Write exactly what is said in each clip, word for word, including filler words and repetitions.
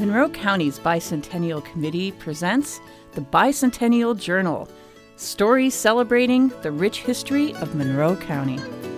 Monroe County's Bicentennial Committee presents the Bicentennial Journal, stories celebrating the rich history of Monroe County.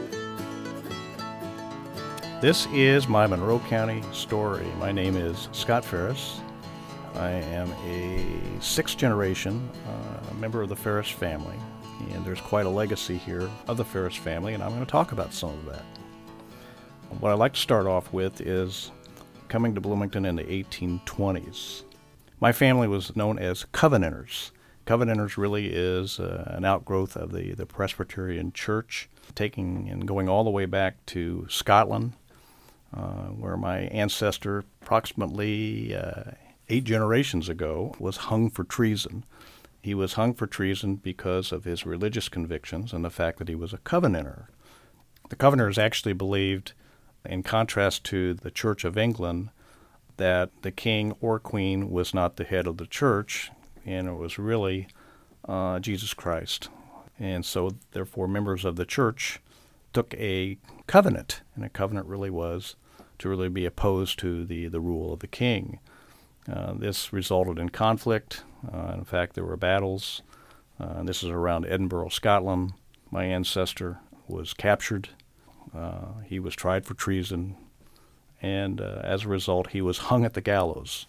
This is my Monroe County story. My name is Scott Ferris. I am a sixth generation uh, member of the Ferris family, and there's quite a legacy here of the Ferris family, and I'm going to talk about some of that. What I'd like to start off with is coming to Bloomington in the eighteen twenties. My family was known as Covenanters. Covenanters really is uh, an outgrowth of the, the Presbyterian Church, taking and going all the way back to Scotland, uh, where my ancestor, approximately uh, eight generations ago, was hung for treason. He was hung for treason because of his religious convictions and the fact that he was a Covenanter. The Covenanters actually believed, in contrast to the Church of England, that the king or queen was not the head of the church, and it was really uh, Jesus Christ. And so, therefore, members of the church took a covenant, and a covenant really was to really be opposed to the, the rule of the king. Uh, this resulted in conflict. Uh, in fact, there were battles. Uh, and this is around Edinburgh, Scotland. My ancestor was captured. Uh, he was tried for treason, and uh, as a result, he was hung at the gallows.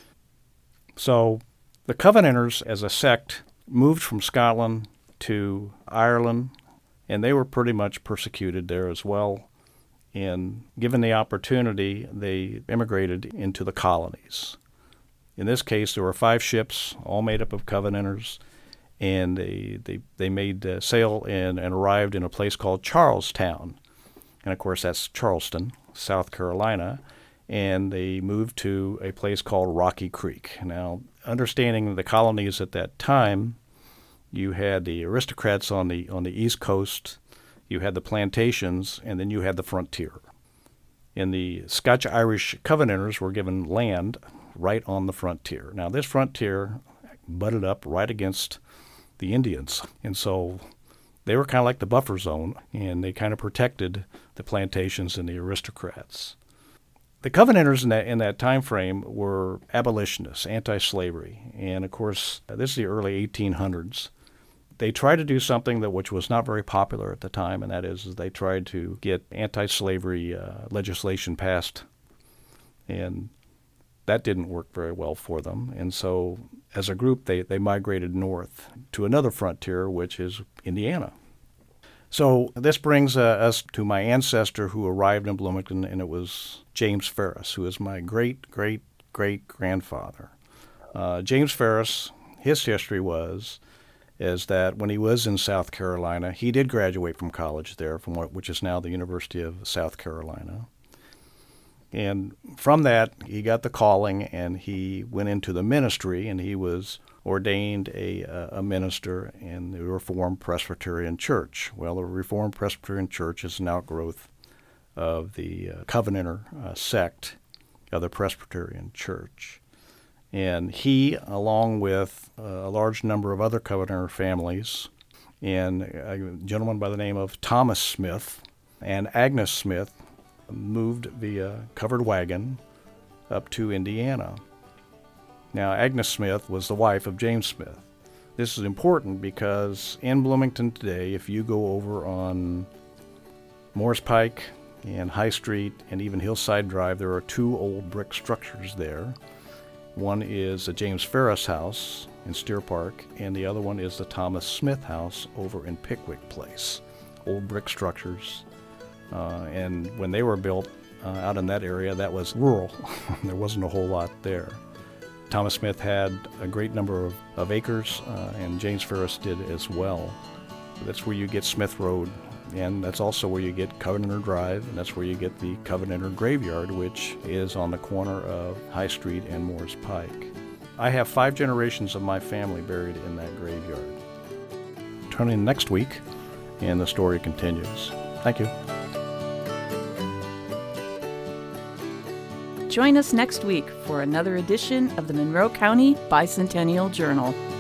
So the Covenanters, as a sect, moved from Scotland to Ireland, and they were pretty much persecuted there as well. And given the opportunity, they immigrated into the colonies. In this case, there were five ships, all made up of Covenanters, and they they, they made uh, sail and, and arrived in a place called Charlestown. And, of course, that's Charleston, South Carolina, and they moved to a place called Rocky Creek. Now, understanding the colonies at that time, you had the aristocrats on the on the East Coast, you had the plantations, and then you had the frontier. And the Scotch-Irish Covenanters were given land right on the frontier. Now, this frontier butted up right against the Indians, and so they were kind of like the buffer zone, and they kind of protected the plantations and the aristocrats. The Covenanters in that in that time frame were abolitionists, anti-slavery, and of course, this is the early eighteen hundreds. They tried to do something that which was not very popular at the time, and that is, is they tried to get anti-slavery uh, legislation passed, and that didn't work very well for them. And so, as a group, they, they migrated north to another frontier, which is Indiana. So this brings uh, us to my ancestor who arrived in Bloomington, and it was James Ferris, who is my great-great-great-grandfather. Uh, James Ferris, his history was is that when he was in South Carolina, he did graduate from college there, from what, which is now the University of South Carolina. And from that, he got the calling, and he went into the ministry, and he was ordained a, a minister in the Reformed Presbyterian Church. Well, the Reformed Presbyterian Church is an outgrowth of the uh, Covenanter uh, sect of the Presbyterian Church. And he, along with uh, a large number of other Covenanter families, and a gentleman by the name of Thomas Smith and Agnes Smith, moved via covered wagon up to Indiana. Now, Agnes Smith was the wife of James Smith. This is important because in Bloomington today, if you go over on Morris Pike and High Street and even Hillside Drive, there are two old brick structures there. One is the James Ferris House in Steer Park, and the other one is the Thomas Smith House over in Pickwick Place. Old brick structures. Uh, and when they were built uh, out in that area, that was rural. There wasn't a whole lot there. Thomas Smith had a great number of, of acres, uh, and James Ferris did as well. That's where you get Smith Road, and that's also where you get Covenanter Drive, and that's where you get the Covenanter Graveyard, which is on the corner of High Street and Morris Pike. I have five generations of my family buried in that graveyard. Tune in next week, and the story continues. Thank you. Join us next week for another edition of the Monroe County Bicentennial Journal.